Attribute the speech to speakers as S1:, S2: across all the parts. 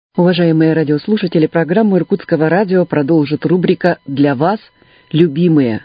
S1: Уважаемые радиослушатели, программу Иркутского радио продолжит рубрика «Для вас, любимые».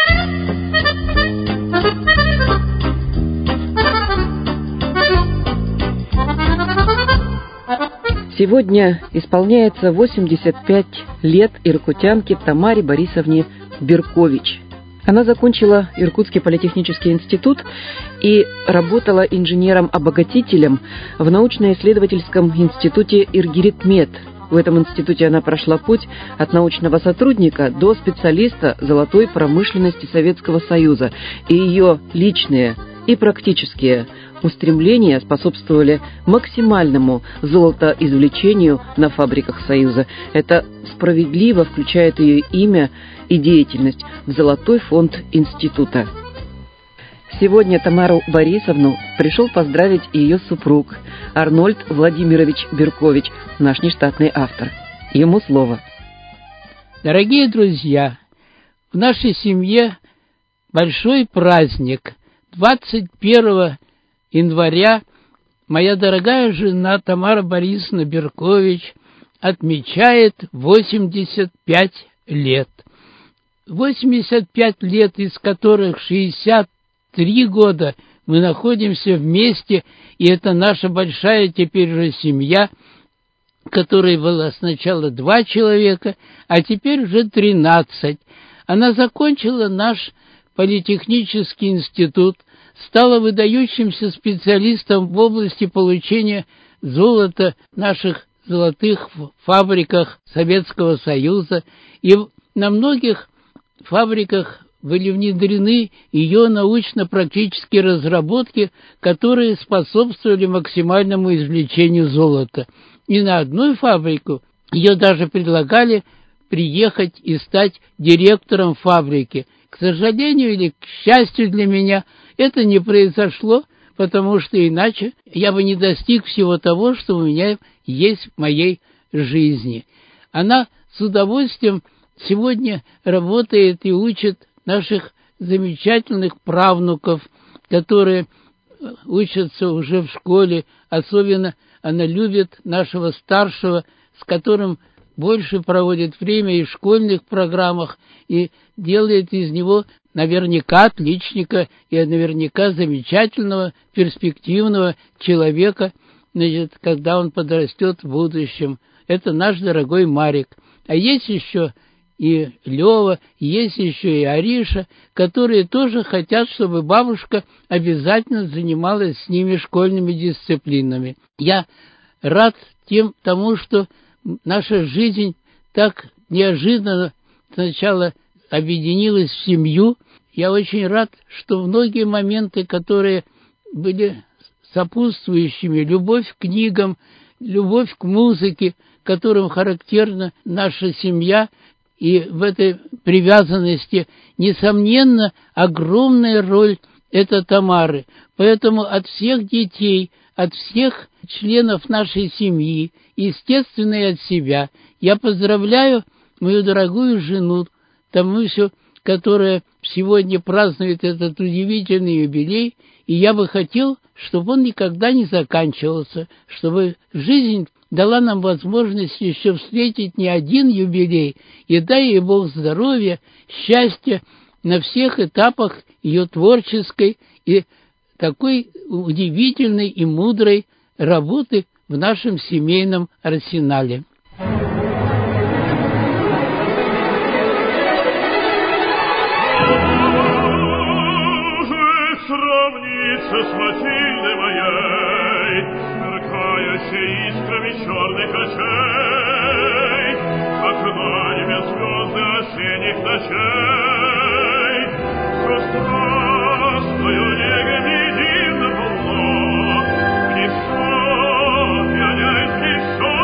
S1: Сегодня исполняется 85 лет иркутянке Тамаре Борисовне Беркович. Она закончила Иркутский политехнический институт и работала инженером-обогатителем в научно-исследовательском институте Иргиритмет. В этом институте она прошла путь от научного сотрудника до специалиста золотой промышленности Советского Союза, и ее личные и практические устремления способствовали максимальному золотоизвлечению на фабриках Союза. Это справедливо включает ее имя и деятельность в Золотой фонд института. Сегодня Тамару Борисовну пришел поздравить ее супруг Арнольд Владимирович Беркович, наш нештатный автор. Ему слово.
S2: Дорогие друзья, в нашей семье большой праздник. 21 января моя дорогая жена Тамара Борисовна Беркович отмечает 85 лет. 85 лет, из которых 63 года мы находимся вместе, и это наша большая теперь уже семья, в которой было сначала 2 человека, а теперь уже 13. Она закончила наш политехнический институт, стала выдающимся специалистом в области получения золота в наших золотых фабриках Советского Союза, и на многих фабриках были внедрены ее научно-практические разработки, которые способствовали максимальному извлечению золота. И на одну фабрику ее даже предлагали приехать и стать директором фабрики. К сожалению или к счастью для меня, это не произошло, потому что иначе я бы не достиг всего того, что у меня есть в моей жизни. Она с удовольствием сегодня работает и учит наших замечательных правнуков, которые учатся уже в школе. Особенно она любит нашего старшего, с которым больше проводит время и в школьных программах, и делает из него наверняка отличника и наверняка замечательного, перспективного человека, когда он подрастет в будущем. Это наш дорогой Марик. А есть еще и Лева, есть еще и Ариша, которые тоже хотят, чтобы бабушка обязательно занималась с ними школьными дисциплинами. Я рад тому, что наша жизнь так неожиданно сначала объединилась в семью. Я очень рад, что многие моменты, которые были сопутствующими, любовь к книгам, любовь к музыке, которым характерна наша семья, и в этой привязанности, несомненно, огромная роль это Тамары. Поэтому от всех детей, от всех членов нашей семьи, естественно, и от себя, я поздравляю мою дорогую жену Тамусю, которая сегодня празднует этот удивительный юбилей, и я бы хотел, чтобы он никогда не заканчивался, чтобы жизнь дала нам возможность еще встретить не один юбилей, и дай ей Бог здоровья, счастья на всех этапах ее творческой и такой удивительной и мудрой работы в нашем семейном арсенале.
S3: Сравнится с Матильдой моей, сверкающей искрами черных очей, как на небе звезды осенних ночей, со страстною негой дивно полно, в небо пьяняет лицо,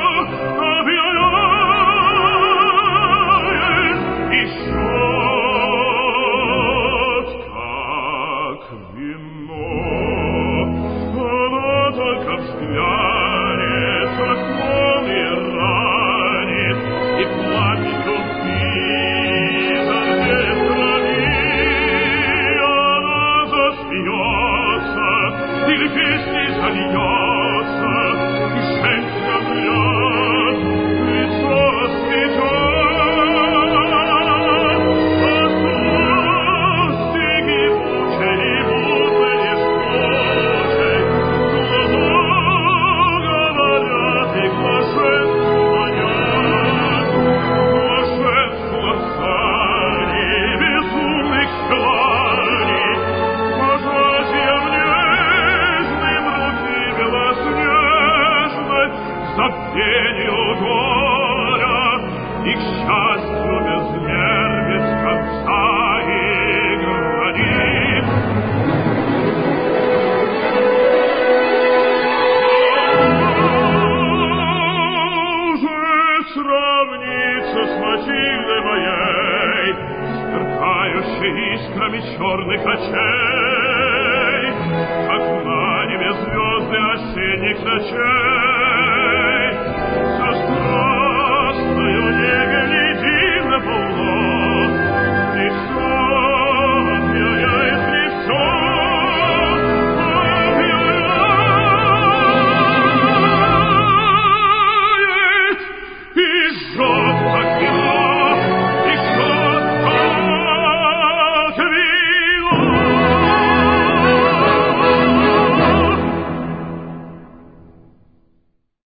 S3: опьяняет еще. наслаждению горя и к счастью без мер, без конца и границ. Уже сравнится с Матильдой моей, сверкающей искрами черных очей, как на небе звезды осенних ночей.